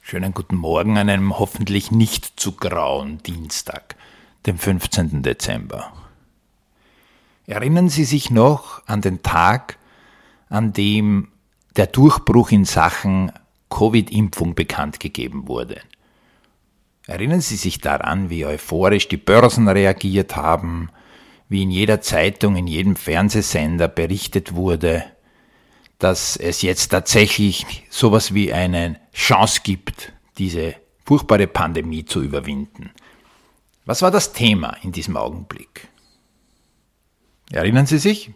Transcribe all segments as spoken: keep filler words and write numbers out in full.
Schönen guten Morgen an einem hoffentlich nicht zu grauen Dienstag, dem fünfzehnten Dezember. Erinnern Sie sich noch an den Tag, an dem der Durchbruch in Sachen Covid-Impfung bekannt gegeben wurde? Erinnern Sie sich daran, wie euphorisch die Börsen reagiert haben, wie in jeder Zeitung, in jedem Fernsehsender berichtet wurde, dass es jetzt tatsächlich sowas wie eine Chance gibt, diese furchtbare Pandemie zu überwinden. Was war das Thema in diesem Augenblick? Erinnern Sie sich?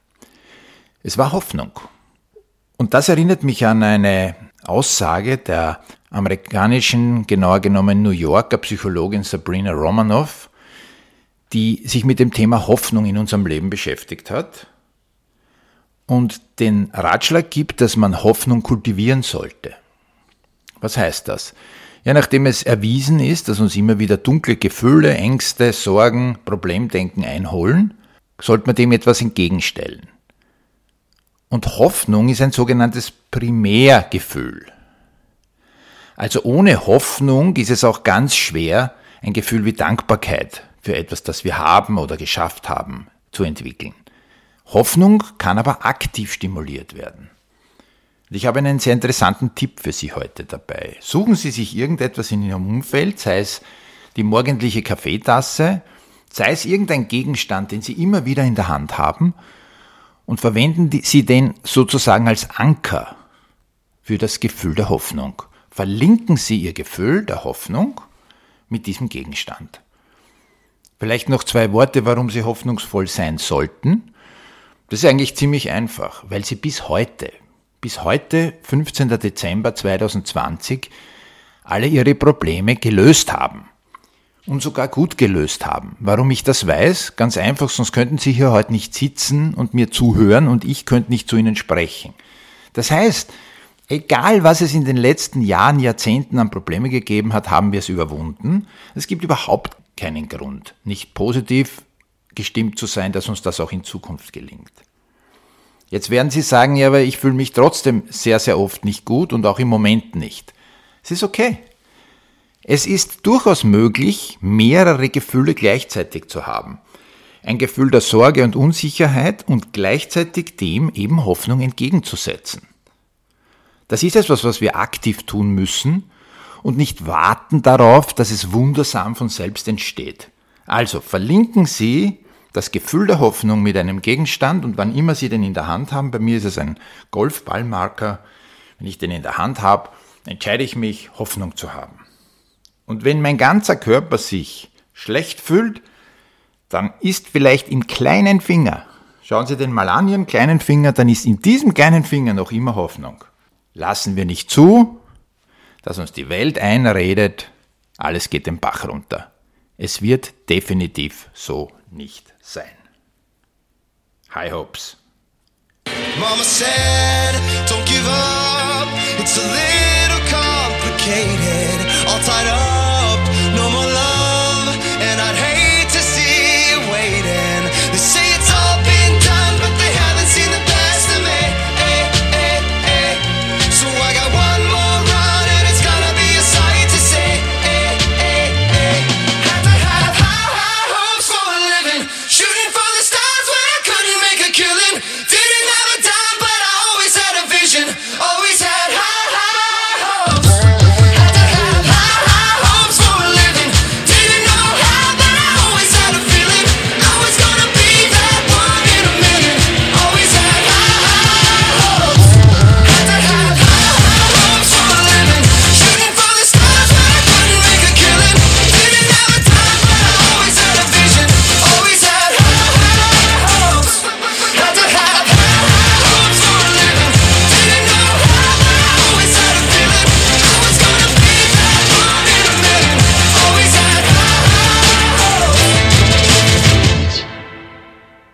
Es war Hoffnung. Und das erinnert mich an eine Aussage der amerikanischen, genauer genommen New Yorker Psychologin Sabrina Romanoff, die sich mit dem Thema Hoffnung in unserem Leben beschäftigt hat und den Ratschlag gibt, dass man Hoffnung kultivieren sollte. Was heißt das? Ja, nachdem es erwiesen ist, dass uns immer wieder dunkle Gefühle, Ängste, Sorgen, Problemdenken einholen, sollte man dem etwas entgegenstellen. Und Hoffnung ist ein sogenanntes Primärgefühl. Also ohne Hoffnung ist es auch ganz schwer, ein Gefühl wie Dankbarkeit für etwas, das wir haben oder geschafft haben, zu entwickeln. Hoffnung kann aber aktiv stimuliert werden. Ich habe einen sehr interessanten Tipp für Sie heute dabei. Suchen Sie sich irgendetwas in Ihrem Umfeld, sei es die morgendliche Kaffeetasse, sei es irgendein Gegenstand, den Sie immer wieder in der Hand haben, und verwenden Sie den sozusagen als Anker für das Gefühl der Hoffnung. Verlinken Sie Ihr Gefühl der Hoffnung mit diesem Gegenstand. Vielleicht noch zwei Worte, warum Sie hoffnungsvoll sein sollten. Das ist eigentlich ziemlich einfach, weil Sie bis heute, bis heute, fünfzehnten Dezember zweitausendzwanzig, alle Ihre Probleme gelöst haben. Und sogar gut gelöst haben. Warum ich das weiß? Ganz einfach, sonst könnten Sie hier heute nicht sitzen und mir zuhören und ich könnte nicht zu Ihnen sprechen. Das heißt, egal was es in den letzten Jahren, Jahrzehnten an Probleme gegeben hat, haben wir es überwunden. Es gibt überhaupt keinen Grund, nicht positiv gestimmt zu sein, dass uns das auch in Zukunft gelingt. Jetzt werden Sie sagen, ja, aber ich fühle mich trotzdem sehr, sehr oft nicht gut und auch im Moment nicht. Es ist okay. Es ist durchaus möglich, mehrere Gefühle gleichzeitig zu haben. Ein Gefühl der Sorge und Unsicherheit und gleichzeitig dem eben Hoffnung entgegenzusetzen. Das ist etwas, was wir aktiv tun müssen und nicht warten darauf, dass es wundersam von selbst entsteht. Also verlinken Sie das Gefühl der Hoffnung mit einem Gegenstand und wann immer Sie den in der Hand haben, bei mir ist es ein Golfballmarker, wenn ich den in der Hand habe, entscheide ich mich, Hoffnung zu haben. Und wenn mein ganzer Körper sich schlecht fühlt, dann ist vielleicht im kleinen Finger, schauen Sie den mal an, Ihren kleinen Finger, dann ist in diesem kleinen Finger noch immer Hoffnung. Lassen wir nicht zu, dass uns die Welt einredet, alles geht den Bach runter. Es wird definitiv so nicht sein. High hopes. Mama said, don't give up, it's a little